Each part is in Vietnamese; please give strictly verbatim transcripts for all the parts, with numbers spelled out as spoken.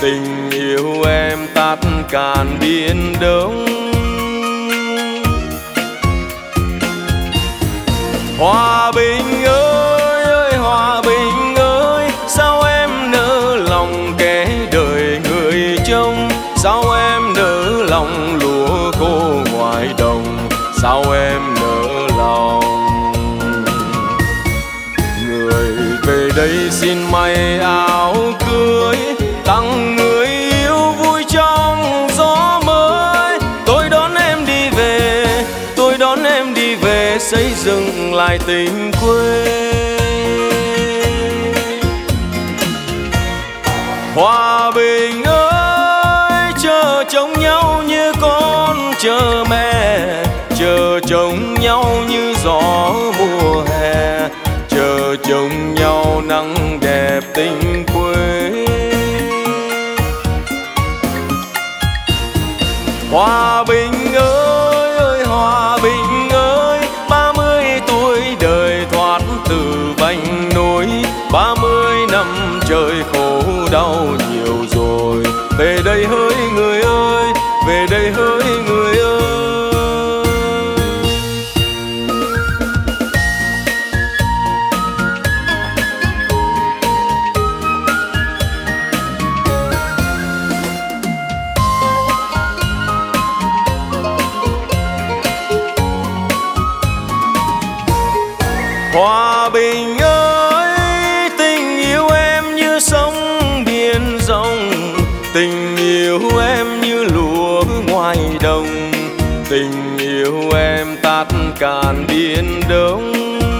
Tình yêu em tát cạn biển đông. Hòa bình ơi ơi hòa bình ơi, sao em nỡ lòng kẻ đời người trông? Sao em nỡ lòng lúa khô ngoài đồng? Sao em nỡ lòng? Người về đây xin may áo cưới, tặng người yêu vui trong gió mới. Tôi đón em đi về, tôi đón em đi về, xây dựng lại tình quê. Hòa bình ơi, chờ trông nhau như con chờ mẹ, chờ trông nhau như gió mùa hè, chờ trông nhau nắng đẹp tình quê. Hòa bình ơi ơi hòa bình ơi, ba mươi tuổi đời thoát từ vành núi. Ba mươi năm trời khổ đau nhiều rồi, về đây hỡi người ơi, về đây hỡi người ơi. Hòa bình ơi, tình yêu em như sông biển rộng, tình yêu em như lúa ngoài đồng, tình yêu em tát cạn biển đông.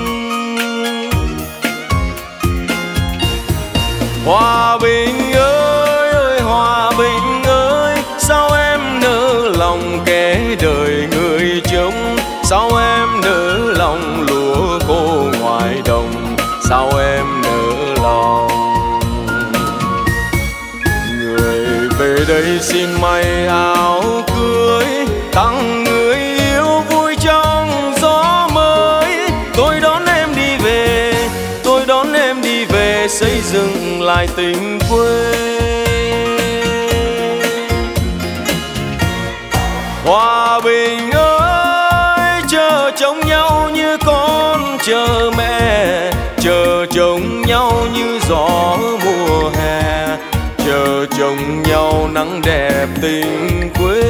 Hòa bình ơi ơi hòa bình ơi, sao em nỡ lòng kẻ đời người trông? Sao em nỡ lòng lúa khô ngoài đồng? Sao em nỡ lòng? Người về đây xin may áo cưới, tặng người yêu vui trong gió mới. Tôi đón em đi về, tôi đón em đi về, xây dựng lại tình quê. Hòa bình ơi, chờ trông nhau như con chờ mẹ, chờ trông nhau như gió mùa hè, chờ trông nhau nắng đẹp tình quê.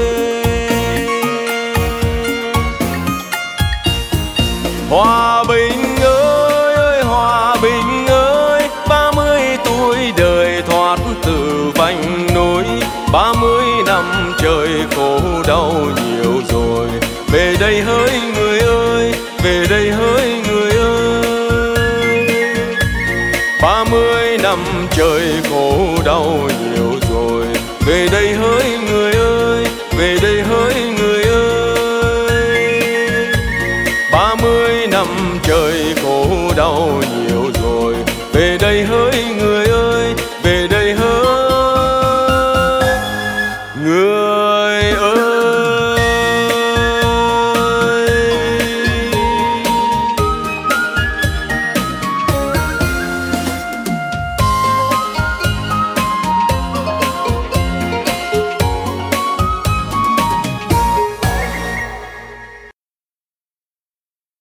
Hòa bình ơi ơi hòa bình ơi, ba mươi tuổi đời thoát từ vành núi. Ba mươi năm trời khổ đau nhiều rồi, về đây hỡi người ơi, về đây hỡi người ơi. Ba mươi năm trời khổ đau nhiều rồi, về đây hỡi người ơi, về đây hỡi người ơi. Ba mươi năm trời khổ đau nhiều rồi, về đây hỡi người ơi.